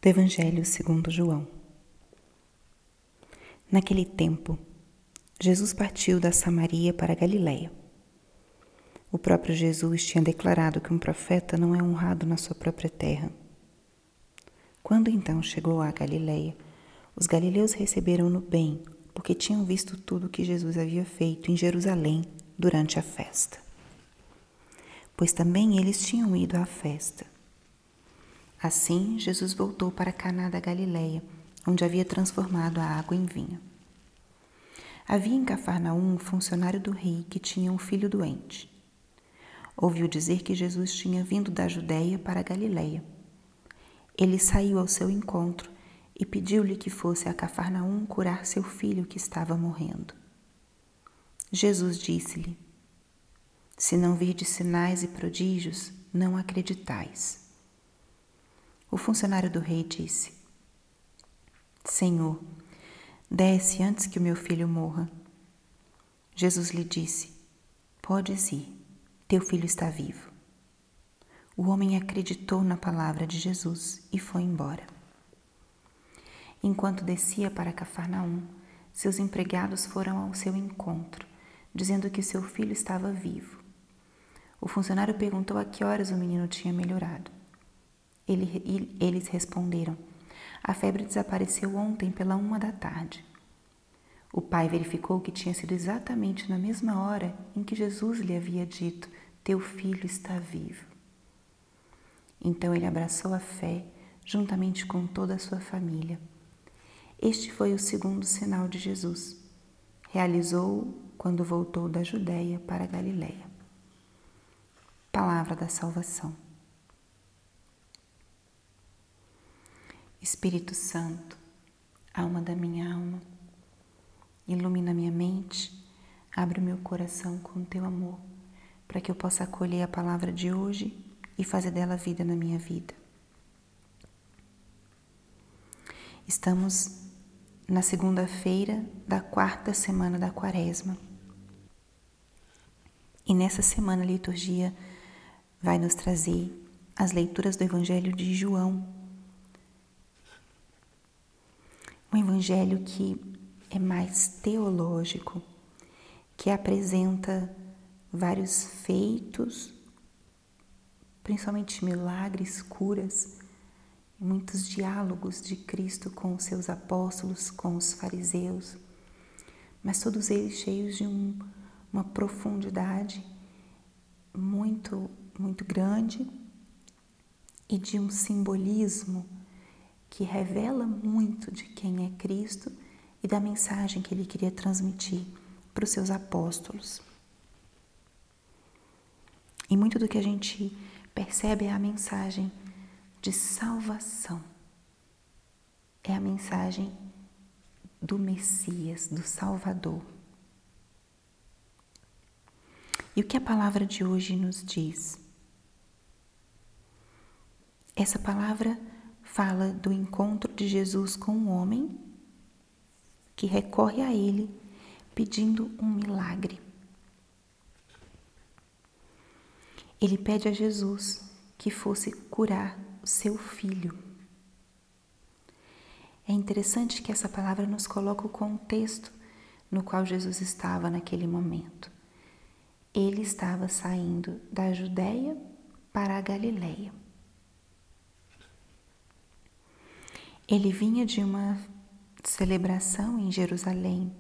Do Evangelho segundo João. Naquele tempo, Jesus partiu da Samaria para a Galiléia. O próprio Jesus tinha declarado que um profeta não é honrado na sua própria terra. Quando então chegou à Galiléia, os galileus receberam-no bem, porque tinham visto tudo o que Jesus havia feito em Jerusalém durante a festa. Pois também eles tinham ido à festa. Assim, Jesus voltou para Caná da Galiléia, onde havia transformado a água em vinho. Havia em Cafarnaum um funcionário do rei que tinha um filho doente. Ouviu dizer que Jesus tinha vindo da Judéia para a Galiléia. Ele saiu ao seu encontro e pediu-lhe que fosse a Cafarnaum curar seu filho que estava morrendo. Jesus disse-lhe: Se não virdes sinais e prodígios, não acreditais. O funcionário do rei disse: Senhor, desce antes que o meu filho morra. Jesus lhe disse: Podes ir, teu filho está vivo. O homem acreditou na palavra de Jesus e foi embora. Enquanto descia para Cafarnaum, seus empregados foram ao seu encontro, dizendo que seu filho estava vivo. O funcionário perguntou a que horas o menino tinha melhorado. Eles responderam: A febre desapareceu ontem pela 1h. O pai verificou que tinha sido exatamente na mesma hora em que Jesus lhe havia dito: Teu filho está vivo. Então ele abraçou a fé, juntamente com toda a sua família. Este foi o segundo sinal de Jesus. Realizou-o quando voltou da Judéia para a Galiléia. Palavra da salvação. Espírito Santo, alma da minha alma, ilumina minha mente, abre o meu coração com teu amor, para que eu possa acolher a palavra de hoje e fazer dela vida na minha vida. Estamos na segunda-feira da 4ª semana da Quaresma. E nessa semana a liturgia vai nos trazer as leituras do Evangelho de João. Um evangelho que é mais teológico, que apresenta vários feitos, principalmente milagres, curas, muitos diálogos de Cristo com os seus apóstolos, com os fariseus, mas todos eles cheios de uma profundidade muito, muito grande e de um simbolismo que revela muito de quem é Cristo e da mensagem que ele queria transmitir para os seus apóstolos. E muito do que a gente percebe é a mensagem de salvação. É a mensagem do Messias, do Salvador. E o que a palavra de hoje nos diz? Essa palavra fala do encontro de Jesus com um homem que recorre a ele pedindo um milagre. Ele pede a Jesus que fosse curar o seu filho. É interessante que essa palavra nos coloca o contexto no qual Jesus estava naquele momento. Ele estava saindo da Judéia para a Galiléia. Ele vinha de uma celebração em Jerusalém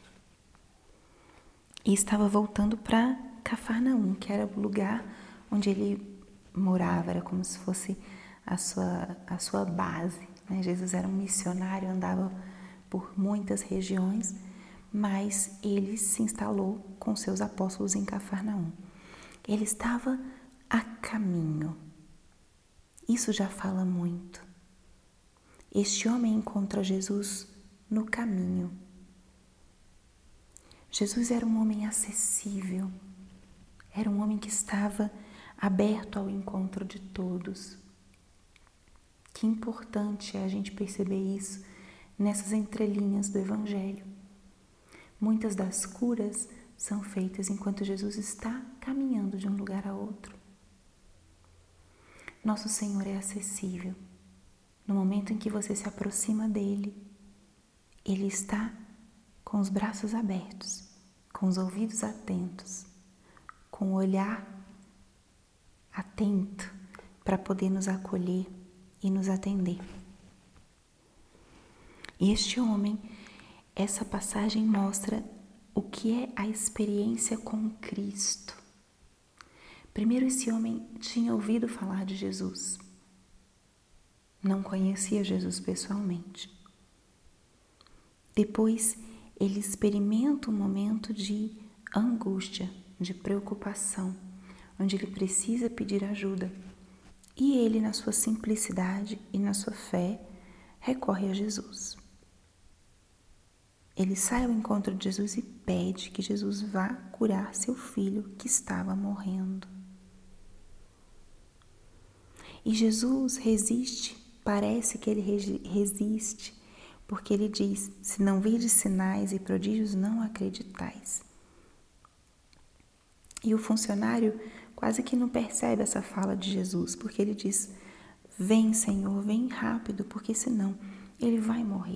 e estava voltando para Cafarnaum, que era o lugar onde ele morava, era como se fosse a sua base, né? Jesus era um missionário, andava por muitas regiões, mas ele se instalou com seus apóstolos em Cafarnaum. Ele estava a caminho. Isso já fala muito. Este homem encontra Jesus no caminho. Jesus era um homem acessível, era um homem que estava aberto ao encontro de todos. Que importante é a gente perceber isso nessas entrelinhas do Evangelho. Muitas das curas são feitas enquanto Jesus está caminhando de um lugar a outro. Nosso Senhor é acessível. no momento em que você se aproxima dele, ele está com os braços abertos, com os ouvidos atentos, com o olhar atento para poder nos acolher e nos atender. E este homem, essa passagem mostra o que é a experiência com Cristo. Primeiro, esse homem tinha ouvido falar de Jesus. Não conhecia Jesus pessoalmente. Depois, ele experimenta um momento de angústia, de preocupação, onde ele precisa pedir ajuda. E ele, na sua simplicidade e na sua fé, recorre a Jesus. Ele sai ao encontro de Jesus e pede que Jesus vá curar seu filho que estava morrendo. E Jesus resiste, parece que ele resiste, porque ele diz: se não virdes sinais e prodígios, não acreditais. E o funcionário quase que não percebe essa fala de Jesus, porque ele diz: vem, Senhor, vem rápido, porque senão ele vai morrer.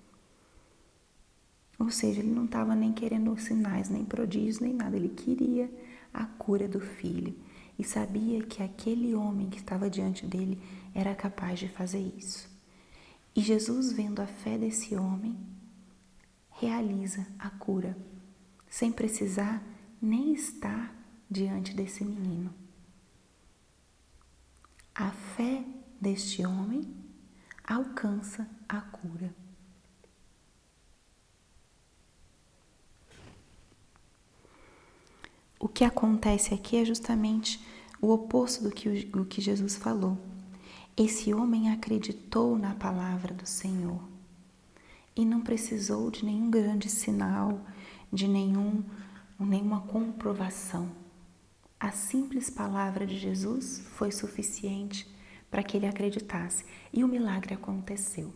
Ou seja, ele não estava nem querendo sinais, nem prodígios, nem nada. Ele queria a cura do filho e sabia que aquele homem que estava diante dele era capaz de fazer isso. E Jesus, vendo a fé desse homem, realiza a cura, sem precisar nem estar diante desse menino. A fé deste homem alcança a cura. O que acontece aqui é justamente o oposto do que Jesus falou. Esse homem acreditou na palavra do Senhor e não precisou de nenhum grande sinal, de nenhuma comprovação. A simples palavra de Jesus foi suficiente para que ele acreditasse e o milagre aconteceu.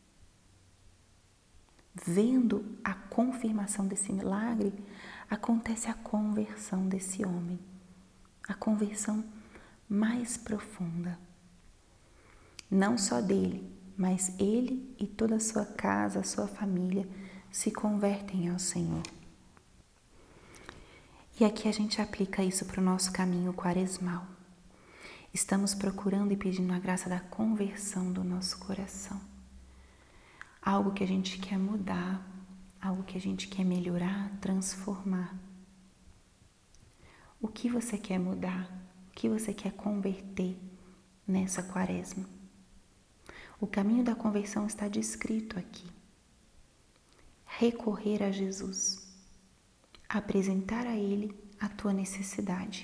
Vendo a confirmação desse milagre, acontece a conversão desse homem, a conversão mais profunda. Não só dele, mas ele e toda a sua casa, a sua família se convertem ao Senhor. E aqui a gente aplica isso para o nosso caminho quaresmal. Estamos procurando e pedindo a graça da conversão do nosso coração. Algo que a gente quer mudar, algo que a gente quer melhorar, transformar. O que você quer mudar? O que você quer converter nessa quaresma? O caminho da conversão está descrito aqui. Recorrer a Jesus. Apresentar a Ele a tua necessidade.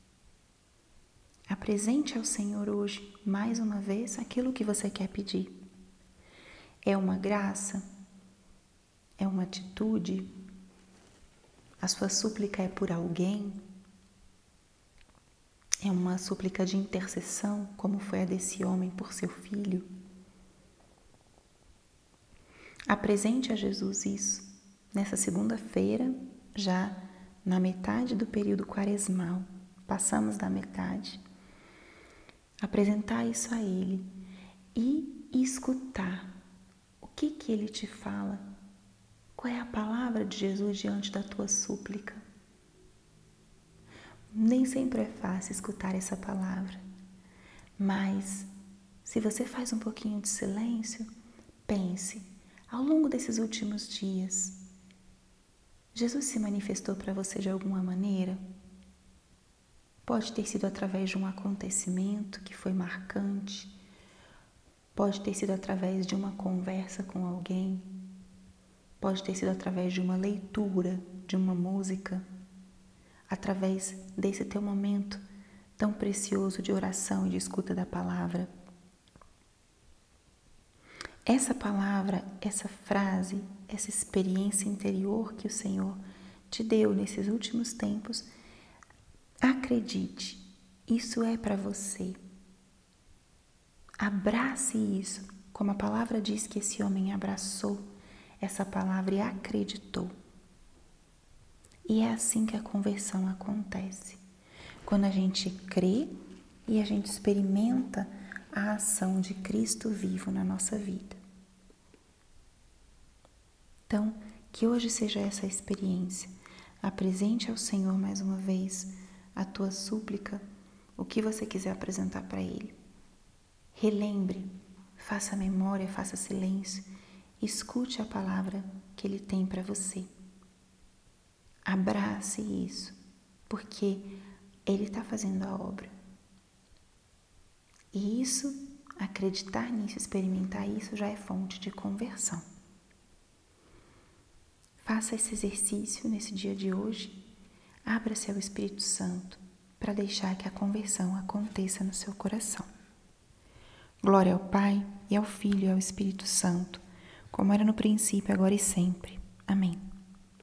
Apresente ao Senhor hoje, mais uma vez, aquilo que você quer pedir. É uma graça? É uma atitude? A sua súplica é por alguém? É uma súplica de intercessão, como foi a desse homem por seu filho? Apresente a Jesus isso nessa segunda-feira, já na metade do período quaresmal. Passamos da metade. Apresentar isso a Ele e escutar o que Ele te fala. Qual é a palavra de Jesus diante da tua súplica? Nem sempre é fácil escutar essa palavra, mas se você faz um pouquinho de silêncio, pense, ao longo desses últimos dias, Jesus se manifestou para você de alguma maneira? Pode ter sido através de um acontecimento que foi marcante, pode ter sido através de uma conversa com alguém, pode ter sido através de uma leitura, de uma música, através desse teu momento tão precioso de oração e de escuta da palavra. Essa palavra, essa frase, essa experiência interior que o Senhor te deu nesses últimos tempos, acredite, isso é para você. Abrace isso, como a palavra diz que esse homem abraçou essa palavra e acreditou. E é assim que a conversão acontece. Quando a gente crê e a gente experimenta a ação de Cristo vivo na nossa vida. Então, que hoje seja essa experiência. Apresente ao Senhor mais uma vez a tua súplica, o que você quiser apresentar para Ele. Relembre, faça memória, faça silêncio, escute a palavra que Ele tem para você. Abrace isso, porque Ele está fazendo a obra. E isso, acreditar nisso, experimentar isso, já é fonte de conversão. Faça esse exercício nesse dia de hoje. Abra-se ao Espírito Santo para deixar que a conversão aconteça no seu coração. Glória ao Pai, e ao Filho e ao Espírito Santo, como era no princípio, agora e sempre. Amém.